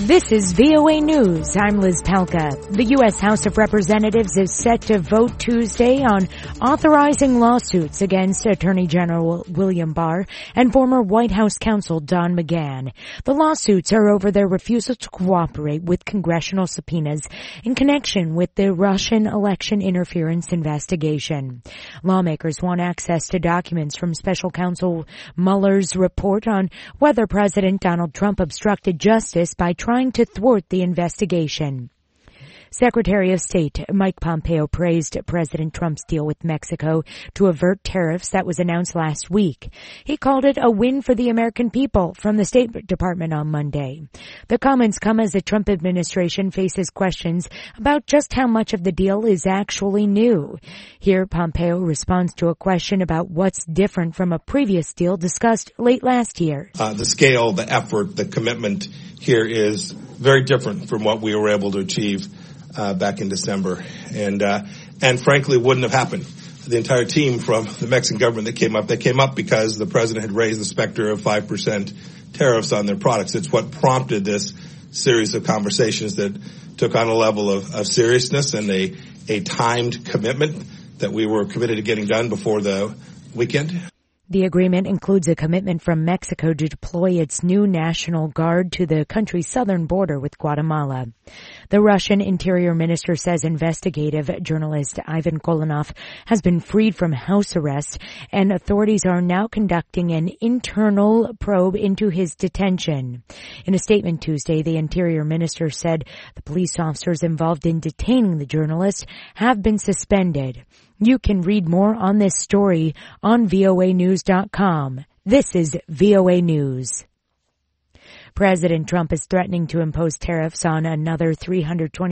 This is VOA News. I'm Liz Palka. The U.S. House of Representatives is set to vote Tuesday on authorizing lawsuits against Attorney General William Barr and former White House counsel Don McGahn. The lawsuits are over their refusal to cooperate with congressional subpoenas in connection with the Russian election interference investigation. Lawmakers want access to documents from Special Counsel Mueller's report on whether President Donald Trump obstructed justice by trying to thwart the investigation. Secretary of State Mike Pompeo praised President Trump's deal with Mexico to avert tariffs that was announced last week. He called it a win for the American people from the State Department on Monday. The comments come as the Trump administration faces questions about just how much of the deal is actually new. Here, Pompeo responds to a question about what's different from a previous deal discussed late last year. The scale, the effort, the commitment here is very different from what we were able to achieve back in December, and frankly wouldn't have happened. The entire team from the Mexican government that came up because the president had raised the specter of 5% tariffs on their products. It's what prompted this series of conversations that took on a level of seriousness and a timed commitment that we were committed to getting done before the weekend. The agreement includes a commitment from Mexico to deploy its new National Guard to the country's southern border with Guatemala. The Russian Interior Minister says investigative journalist Ivan Kolanov has been freed from house arrest, and authorities are now conducting an internal probe into his detention. In a statement Tuesday, the Interior Minister said the police officers involved in detaining the journalist have been suspended. You can read more on this story on voanews.com. This is VOA News. President Trump is threatening to impose tariffs on another 320